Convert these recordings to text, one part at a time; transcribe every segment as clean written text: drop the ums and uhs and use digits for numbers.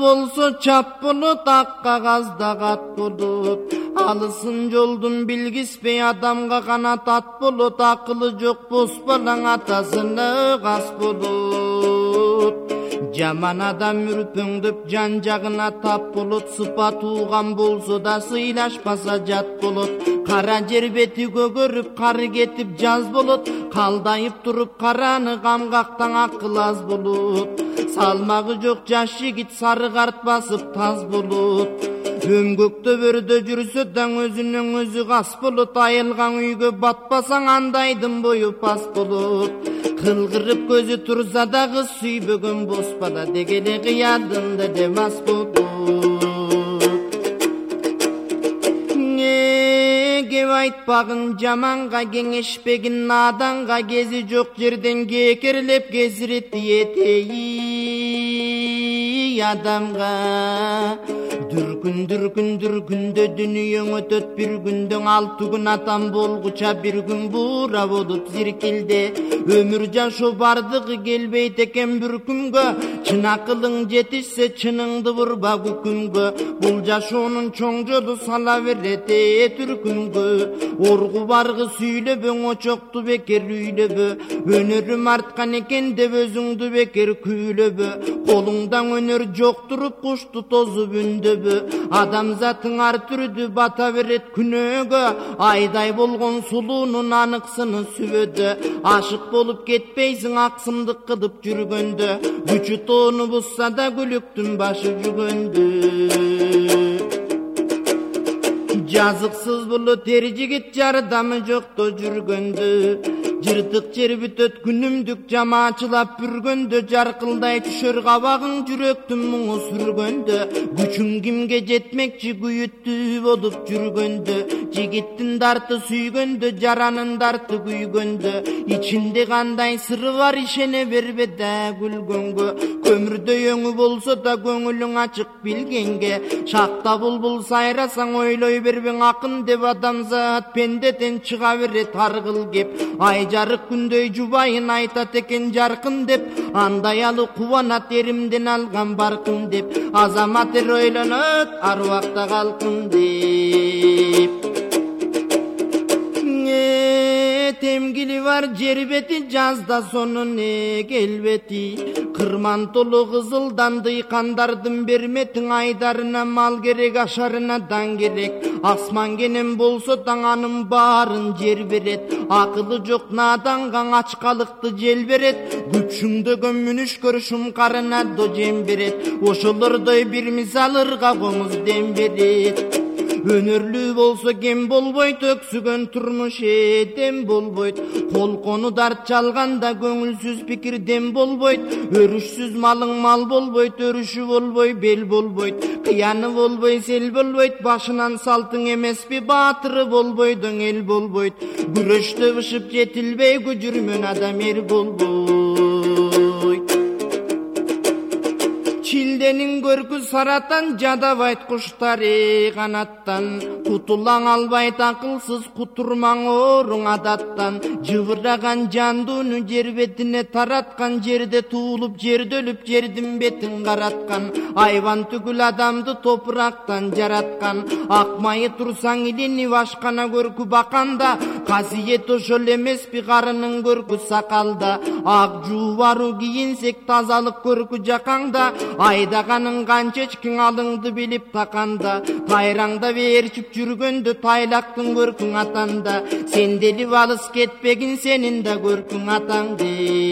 bolsa çap bulut, ak kagazda kat bulut. Alısın joldun bilgispey adamga kanat at bulut. Akılı jok bosbalan atasını kas bulut. Jaman adam ürpüngdüp jan jagına tap bulut. Sıpa tuğan bolsa da sıylaşpasa jat bulut. Kara jer beti kөгөрүp kары ketip jaz bulut. Kaldayıp turup karаны kamgaktan akıl az bulut. Salmagı jok jaş yigit sarı kart basıp taz bulut. Ömgöktö börдө жүрсө таң өзүнүн өзү кас болот. Айылган үйгө батпасаң андаydын бою пас болот. Кылгырып көзү турса да кыз сүйбөгөн боспада. Дегеле кыядында демас болот. Кеп айтпагын жаманга, кеңешпегин наданга. Кези жок жерден кекерлеп кезирет етейи адамга. Дүркүндө дүнүйөң өтөт бир күндөн. 6 күн атам болгуча бир күн бура болуп зиркилде. Өмүр жашоо бардыгы келбейт экен бир күнгө. Чын акылың жетишсе чыныңды бурба күкүнгө. Бул жашоонун чоң жолу сала берет түркүнгө. Оргу баргы сүйлөбөң, очокту бекер үйлөбө. Өнөрүм арткан экен деп өзүңдү бекер күйлөбө. Колуңдан өнөр жок туруп кушту тозуп үндөбө. Адамзаттың ар түрдү бата берет күнөөгө. Айдай болгон сулуунун аныксыны сүбөдө. Ашык болуп кетпейсиң аксымдык кылып жүргөндө. Күчү тоону бузса да күлүктүн башы жүгөндө. Жазыксыз булут эр жигит жардамы жокто жүргөндө. Жыртык жер бүтөт күнүмдүк жамаачылап бүргөндө. Жаркылдай түшөр кабагың жүрөктүн муңу сүргөндө. Күчүң кимге жетмекчи күйүттүү болуп жүргөндө. Жигиттин дарты сүйгөндө, жаранын дарты күйгөндө. Ичинде кандай сыры бар ишене бербе да күлгөнгө. Көмүрдөй өңү болсо да көңүлүң ачык билгенге. Шакта булбул сайрасаң ойлой бербең акын деп. Адамзат пендеден чыга берет ар кыл кеп. Ай жарык күндөй жубайын айтат экен жаркын деп. Андай алы кубанат эримден алган баркын деп. Азамат эр ойлонот ар убакта калкын деп. Темгили бар жер бети, жазда сонун келбети. Кырман толу кызылдан дыйкандардын берметиң. Айдарына мал керек, ашарына дан керек. Асман кенен болсо таң анын баарын жер берет. Акылы жок наданга ачкалыкты жел берет. Күчүңдөгөн мүнүшкөр шумкарына до жем берет. Ошолордой бир мисалырга коңуз дем берет. Өнөрлүү болсо кем болбойт, өксүгөн турмуш дем болбойт. Колкону дарт чалганда көңүлсүз пикир дем болбойт. Өрүшсүз малың мал болбойт, өрүшү болбой бел болбойт. Кыяны болбой сел болбойт, башынан салтың эмеспи баатыры болбойдуң эл болбойт. Күрөштө бышып жетилбей күжүрмөн адам эр болбойт. Чилденин көркү саратан, жадабайт куштары канаттан. Кутулаң албайт акылсыз, кутурмаң оруң адаттан. Жыбыраган жандууну жер бетине тараткан. Жерде туулуп, жерде өлүп, жердин бетин караткан. Айван түгүл адамды топурактан жараткан. Акмайы турсаң илини башкана көркү баканда. Касиет ошол эмеспи карынын көркү сакалда. Ак жуубару кийинсек тазалык көркү жакаңда. Айдаганын канча эчкиң алыңды билип таканда. Тайраңда берчип жүргөндө тайлактын көркүң атанда. Сен делип алыс кетпегин, сенин да көркүң атаңды.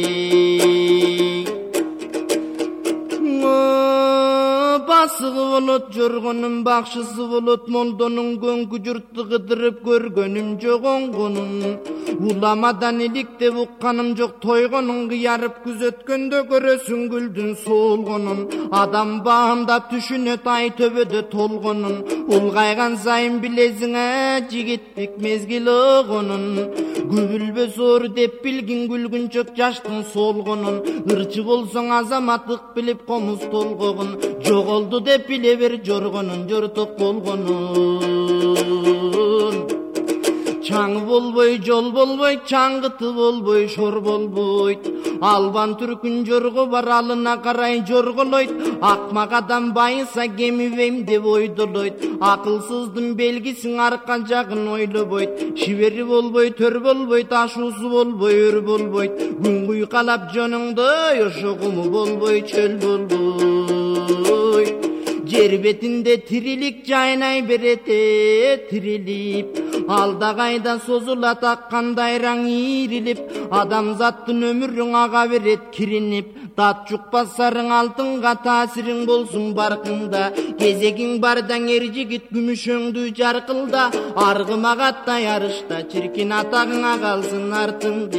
Басыгы болот жоргонун бакшысы болот. Молдонун көңкү журтты кыдырып көргөнүм жок оңгонун. Уламадан иликтеп укканым жок тойгонун. Кыярып күзөткөндө көрөсүң гүлдүн солгонун. Адам баамдап түшүнөт ай төбөдө толгонун. Улгайган сайын билесиңе жигиттик мезгил огонун. Күбүлбөс оор деп билгин күлгүнчөк жаштын солгонун. Ырчы болсоң азаматтык билип комуз толгогун. Жоголду деп биле бер жоргонун, жорток болгонун. Чаңы болбой, жол болбой, чаңгыты болбой, шор болбойт. Албан түркүн жорго бар, алына карай жорголойт. Акмак адам байыса кемибейм деп ойдолойт. Акылсыздын белгисин арка жагын ойлобойт. Шибери болбой, төр болбойт, ашуусу болбой, өр болбойт. Күн куйкалап жонуңду, ошо куму болбой, чөл болбойт. Жер бетинде тирилик жайнай берете, тирилип. Алда кайда созулат аккандайраң ийрилип. Адамзаттын өмүрүң ага берет киринип. Тат жукпасарың алтынга таасириң болсун баркында. Кезегиң бардаң эр жигит күмүшөңдү жаркылда. Аргымагатта ярышта чиркин атагыңа калсын артыңды.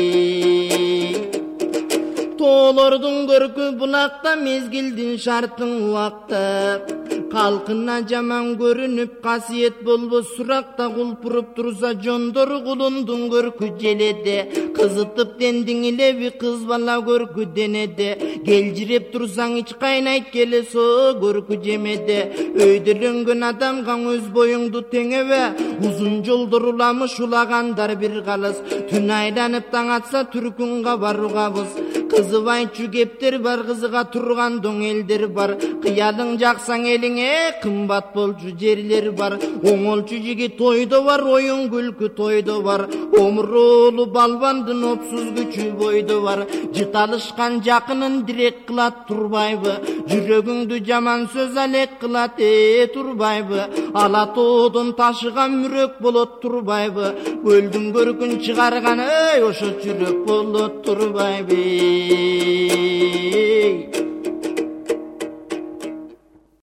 Тоолордун көркү булакта, мезгилдин шартын убакта. Калкына жаман көрүнүп, касиет болбос суракта. Кулпуруп турса жондору кулундун көркү желеде. Кызытып дендиң илеби, кыз бала көркү денеде. Келжиреп турсаң ич кайнайт келесо көркү жемеде. Өйдөлөнгөн адамга өз боюңду теңебе. Узун жолдор уламыш улагандар бир калыс. Түн айланып таң атса түркүнга баругабыз. Кызыбайчу кептер бар, кызыга турган доң элдер бар. Кыялың жаксаң элиңе кымбат болчу жерлер бар. Оңолчу жигит тойдо бар, оюн күлкү тойдо бар. Омуроолу балбандын опсуз күчү бойдо бар. Жыталышкан жакынын дирек кылат турбайбы? Жүрөгүңдү жаман сөз алек кылат турбайбы? Ала тоодон ташыган мүрөк болот турбайбы? Көлдүн көркүн чыгарган ошо жүрөк болот турбайбы?